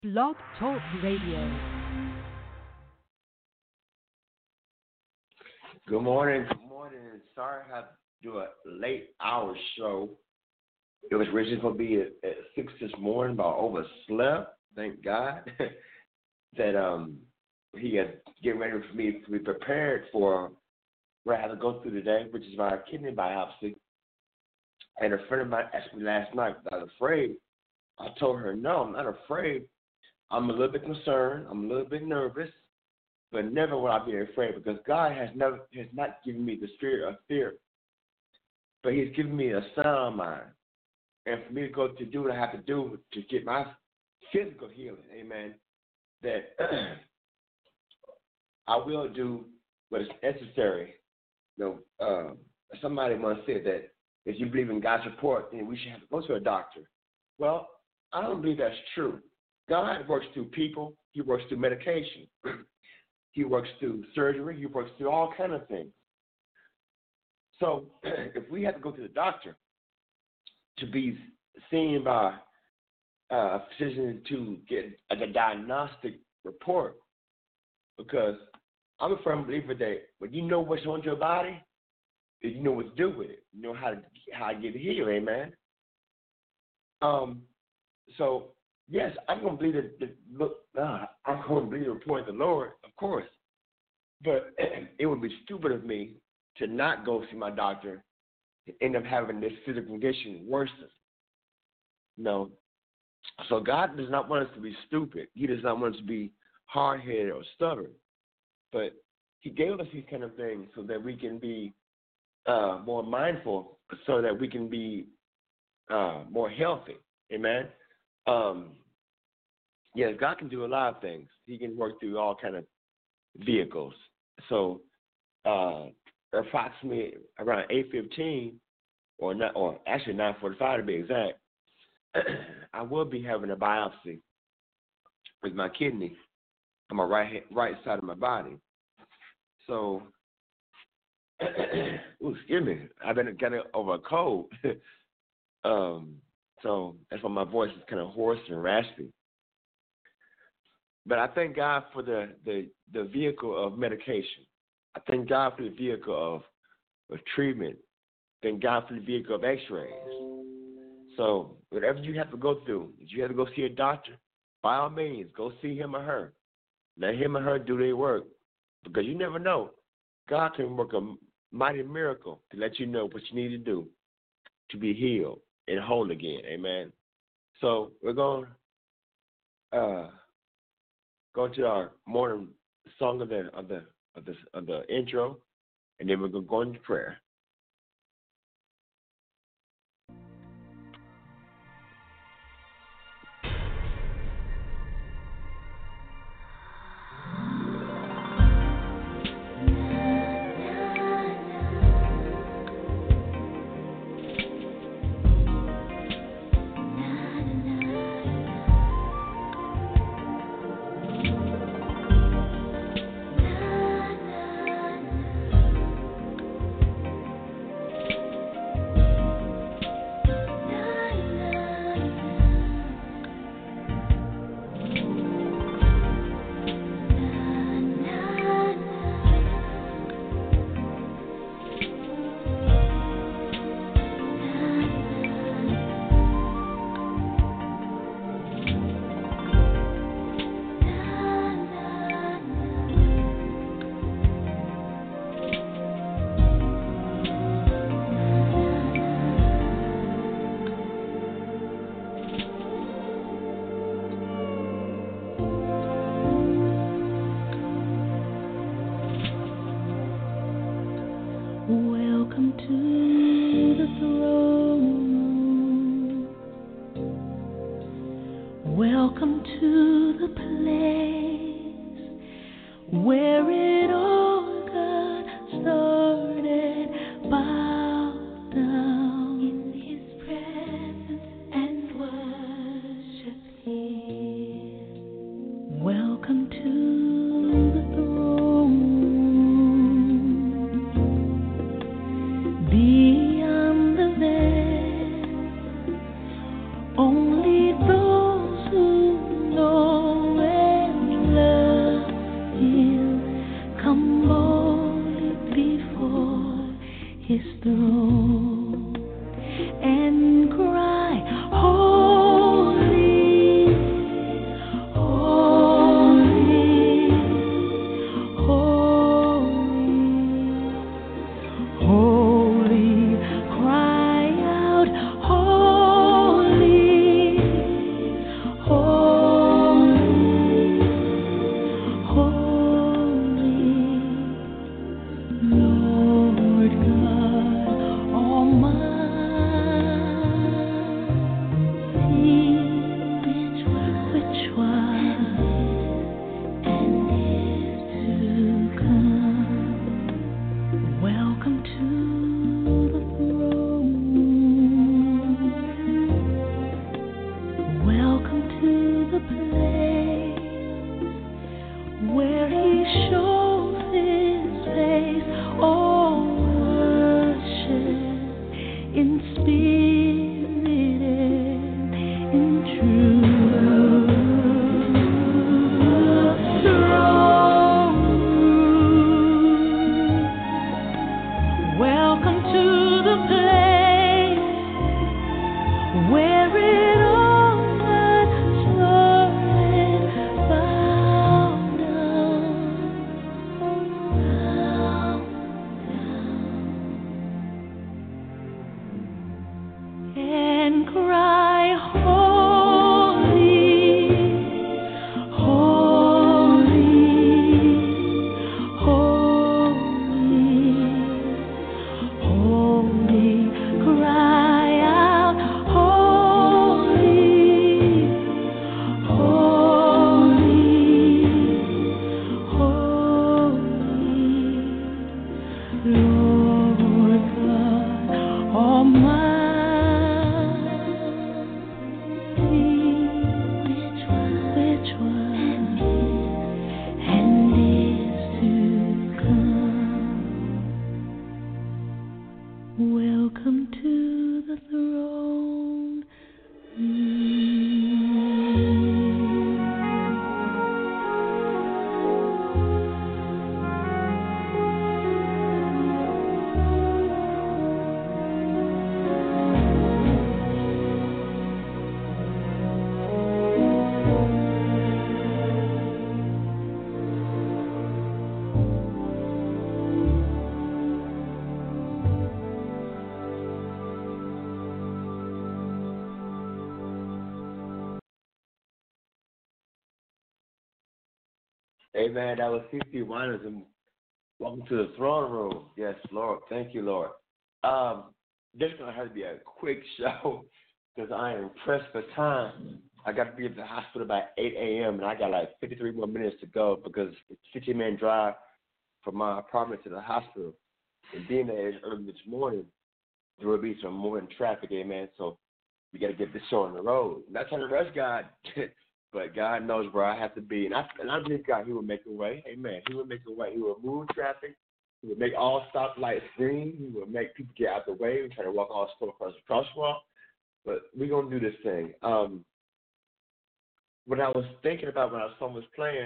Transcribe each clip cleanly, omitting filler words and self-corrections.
Blog Talk Radio. Good morning. Good morning. Sorry I have to do a late hour show. It was originally supposed to be at 6 this morning, but I overslept. Thank God that he is getting ready for me to be prepared for what I have to go through today, which is my kidney biopsy. And a friend of mine asked me last night if I was afraid. I told her, no, I'm not afraid. I'm a little bit concerned. I'm a little bit nervous, but never will I be afraid because God has not given me the spirit of fear, but He's given me a sound mind. And for me to go to do what I have to do to get my physical healing, amen, that I will do what is necessary. Somebody once said that if you believe in God's report, then we should have to go to a doctor. Well, I don't believe that's true. God works through people. He works through medication. He works through surgery. He works through all kinds of things. So if we have to go to the doctor to be seen by a physician to get a diagnostic report, because I'm a firm believer that when you know what's on your body, you know what to do with it. You know how to get healed, amen. So yes, I'm going to believe I'm going to believe the report of the Lord, of course. But it would be stupid of me to not go see my doctor and end up having this physical condition worsen. No. So God does not want us to be stupid. He does not want us to be hard-headed or stubborn. But He gave us these kind of things so that we can be more mindful, so that we can be more healthy. Amen. Yes, God can do a lot of things. He can work through all kind of vehicles. So approximately around 8:15, or actually 9:45 to be exact, I will be having a biopsy with my kidney on my right side of my body. So, excuse me, I've been getting over a cold. So that's why my voice is kind of hoarse and raspy. But I thank God for the vehicle of medication. I thank God for the vehicle of treatment. Thank God for the vehicle of x-rays. So whatever you have to go through, if you have to go see a doctor, by all means, go see him or her. Let him or her do their work. Because you never know. God can work a mighty miracle to let you know what you need to do to be healed and whole again. Amen. So we're going to go to our morning song of the intro, and then we're going to go into prayer. Welcome to the throne. Welcome to the place where it all got started. Bow down in His presence and worship Him. Welcome to the throne. Beyond the veil, only those who know Amen. That was CC Winers and welcome to the throne room. Yes, Lord. Thank you, Lord. This is going to have to be a quick show because I am pressed for time. I got to be at the hospital by 8 a.m. and I got like 53 more minutes to go because it's a 15-minute drive from my apartment to the hospital. And being there early this morning, there will be some morning traffic, amen. So we got to get this show on the road. Not trying to rush God, but God knows where I have to be. And I believe God, He will make a way, amen. He will make a way. He will move traffic. He will make all stoplights green. He will make people get out the way. We try to walk all slow across the crosswalk. But we're going to do this thing. What I was thinking about when our song was playing,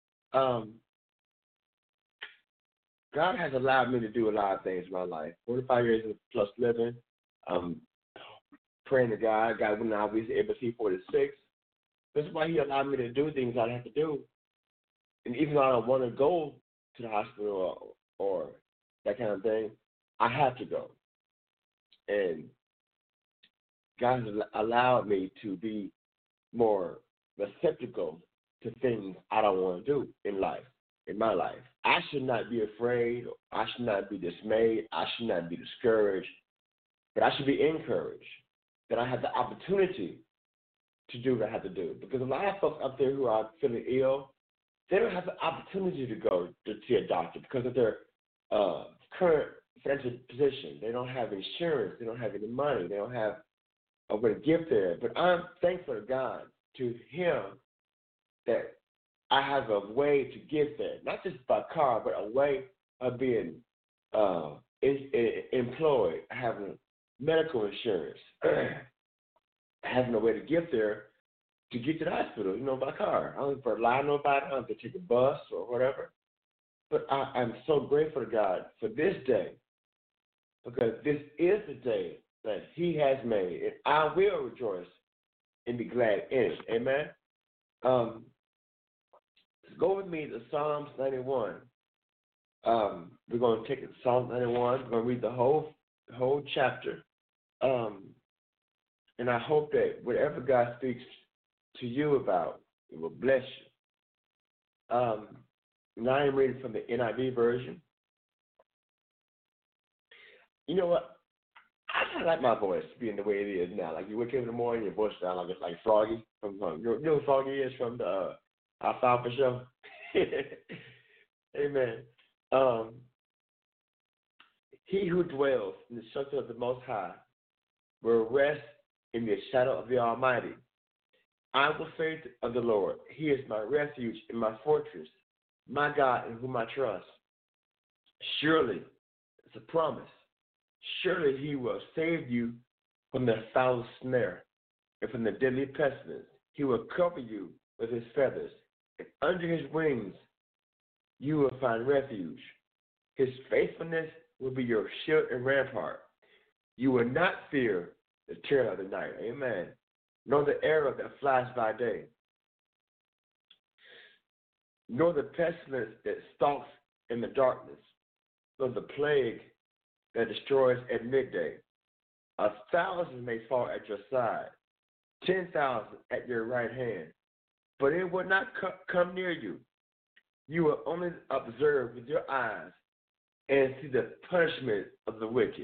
God has allowed me to do a lot of things in my life. 45 years plus living, praying to God. God when I was able to see 46. That's why He allowed me to do things I have to do. And even though I don't want to go to the hospital or that kind of thing, I have to go. And God has allowed me to be more receptacle to things I don't want to do in life, in my life. I should not be afraid. I should not be dismayed. I should not be discouraged. But I should be encouraged that I have the opportunity to do what I have to do. Because a lot of folks out there who are feeling ill, they don't have the opportunity to go to see a doctor because of their current financial position. They don't have insurance. They don't have any money. They don't have a way to get there. But I'm thankful to God, to Him, that I have a way to get there, not just by car, but a way of being employed, having medical insurance, having a way to get there, to get to the hospital, by car. I don't have to rely on nobody. I don't have to take a bus or whatever. But I'm so grateful to God for this day, because this is the day that He has made, and I will rejoice and be glad in it. Amen. Go with me to Psalms 91. We're going to take it to Psalm 91. We're going to read the whole chapter. And I hope that whatever God speaks to you about, it will bless you. Now I'm reading from the NIV version. You know what? I kind of like my voice being the way it is now. Like you wake up in the morning, your voice sounds like it's like Froggy. You know who Froggy is from the Alfalfa show? Amen. He who dwells in the shelter of the Most High will rest in the shadow of the Almighty. I will say of the Lord, He is my refuge and my fortress, my God in whom I trust. Surely, it's a promise, surely He will save you from the foul snare and from the deadly pestilence. He will cover you with His feathers, and under His wings you will find refuge. His faithfulness will be your shield and rampart. You will not fear the terror of the night. Amen. Nor the arrow that flies by day, nor the pestilence that stalks in the darkness, nor the plague that destroys at midday. 1,000 may fall at your side, 10,000 at your right hand, but it will not come near you. You will only observe with your eyes and see the punishment of the wicked.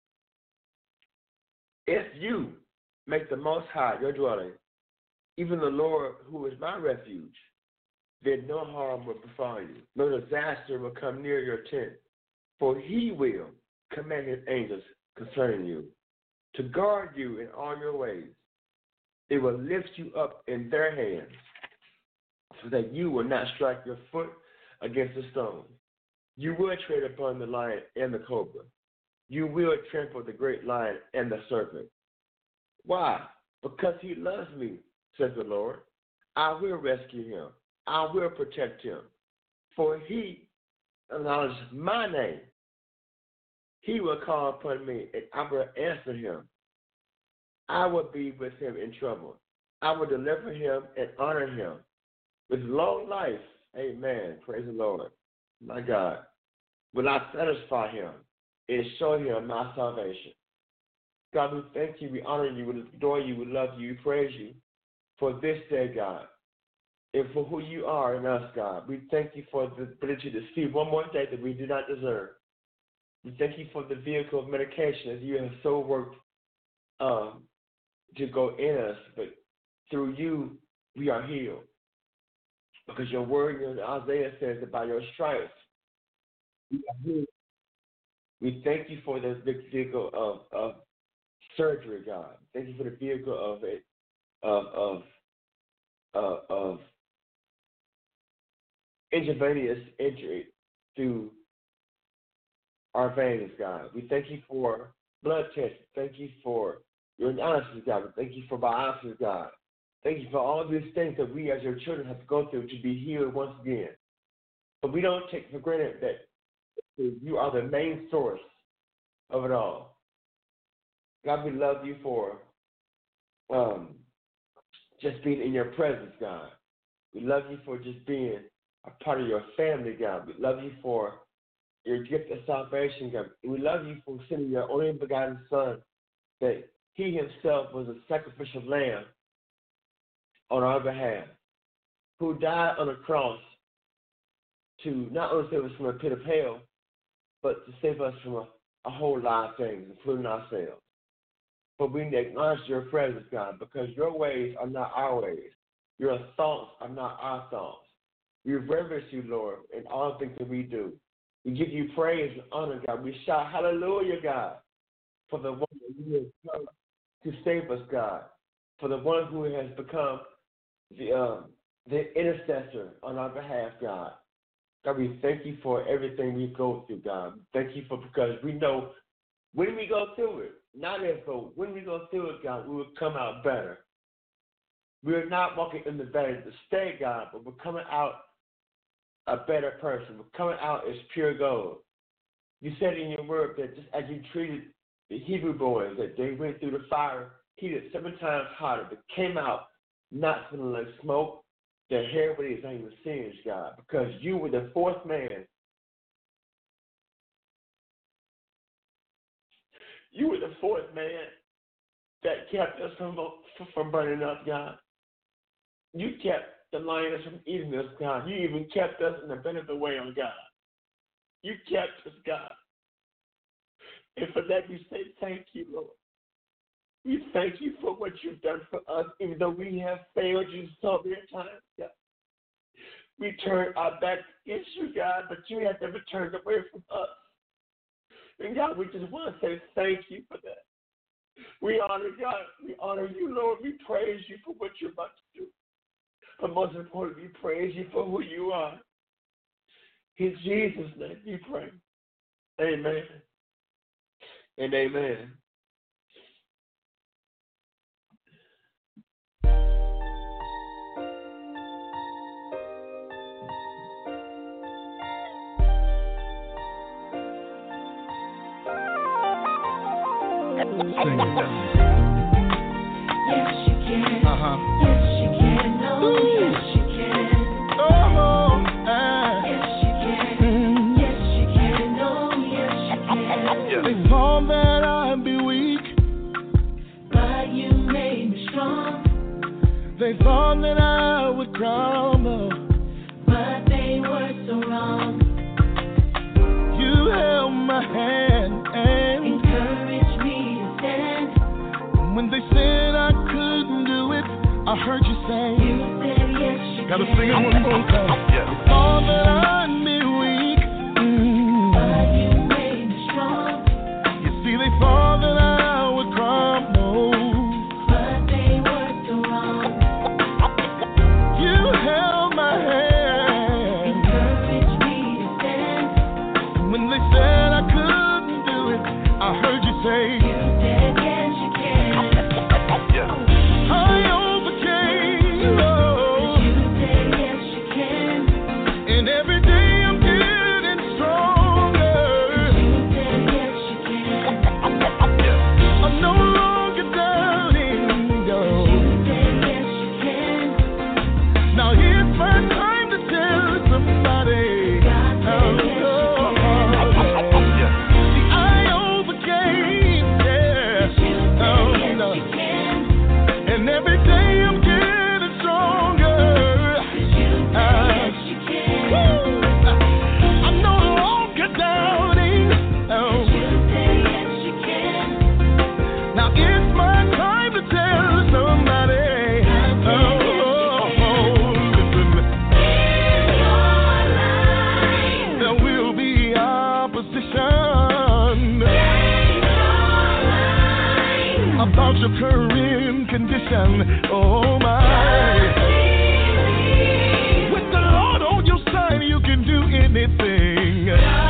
If you make the Most High your dwelling, even the Lord who is my refuge, then no harm will befall you, no disaster will come near your tent. For He will command His angels concerning you, to guard you in all your ways. They will lift you up in their hands, so that you will not strike your foot against a stone. You will tread upon the lion and the cobra. You will trample the great lion and the serpent. Why? Because He loves me, says the Lord. I will rescue him. I will protect him. For He acknowledges my name. He will call upon me, and I will answer him. I will be with him in trouble. I will deliver him and honor him with long life. Amen. Praise the Lord. My God. Will I satisfy him and show him my salvation? God, we thank you, we honor you, we adore you, we love you, we praise you for this day, God. and for who you are in us, God. We thank you for the ability to see one more day that we do not deserve. We thank you for the vehicle of medication as you have so worked to go in us, but through you we are healed. Because your word in Isaiah says that by your stripes we are healed. We thank you for this big vehicle of surgery, God. Thank you for the vehicle of intravenous injury through our veins, God. We thank you for blood tests. Thank you for your analysis, God. Thank you for biopsies, God. Thank you for all these things that we as your children have to go through to be healed once again. But we don't take for granted that you are the main source of it all. God, we love you for just being in your presence, God. We love you for just being a part of your family, God. We love you for your gift of salvation, God. We love you for sending your only begotten Son, that he himself was a sacrificial lamb on our behalf, who died on a cross to not only save us from a pit of hell, but to save us from a whole lot of things, including ourselves. But we acknowledge your presence, God, because your ways are not our ways. Your thoughts are not our thoughts. We reverence you, Lord, in all things that we do. We give you praise and honor, God. We shout hallelujah, God, for the one that you have come to save us, God, for the one who has become the intercessor on our behalf, God. God, we thank you for everything we go through, God. Thank you for, because we know when we go through it, not if, but when we go through it, God, we will come out better. We are not walking in the valley to stay, God, but we're coming out a better person. We're coming out as pure gold. You said in your word that just as you treated the Hebrew boys, that they went through the fire, heated 7 times hotter, but came out not smelling like smoke. Their hair was not even singed, God, because you were the fourth man. You were the fourth man that kept us from burning up, God. You kept the lions from eating us, God. You even kept us in the bed of the whale, God. You kept us, God. And for that we say thank you, Lord. We thank you for what you've done for us, even though we have failed you so many times, God. We turned our back against you, God, but you have never turned away from us. And God, we just want to say thank you for that. We honor God. We honor you, Lord. We praise you for what you're about to do. But most importantly, we praise you for who you are. In Jesus' name we pray. Amen. And amen. Sing it. Yes, you can. Uh-huh. Yes, you can. Oh, yes, you can. Oh, Yes, you can. Yes, you can. Oh, yes, you can. They thought that I'd be weak, But you made me strong. they thought that I would crumble, But they were so wrong. you held my hand and Encouraged me to stand. when they said I couldn't do it, I heard you say, You said yes, you gotta can. sing it one more time. They thought that I'd be weak, But you made me strong. you see they thought that I would crumble, But they were so wrong. you held my hand Encouraged me to stand. when they said I couldn't do it, I heard you say, You said yes, you can. I overcame, oh, You said yes, you can. and every situation. Oh my. With the Lord on your side, you can do anything.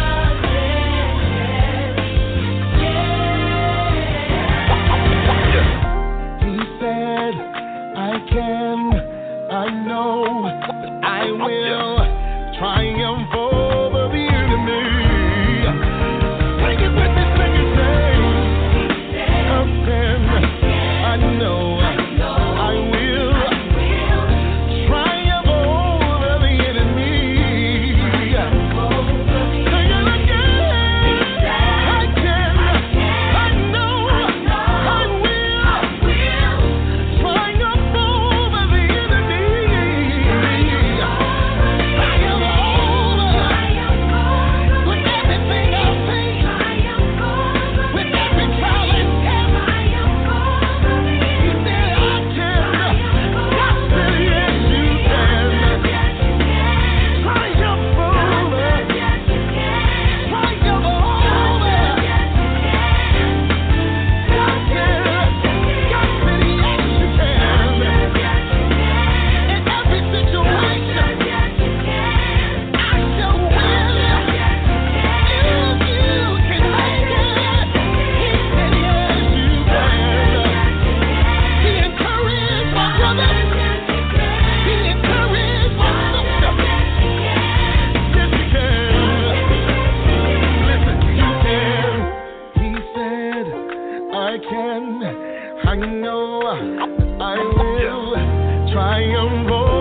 He said, I can, I know that I will triumph over the enemy. Sing it with me, sing it, sing. I can, I know, I will triumph over the enemy. Sing it again. I can, I know, I will triumph over the enemy. Triumph over with everything I face, with every trial and test. He said, I can. God said, yes, you can. Triumph over. Triumph over. God said, yes, you can. In every situation, I shall win. If you can make it, he said, yes, you can. He encouraged my brother. He encouraged my sister. Yes, you can. Listen, you can. He said, I can. I know I will triumph over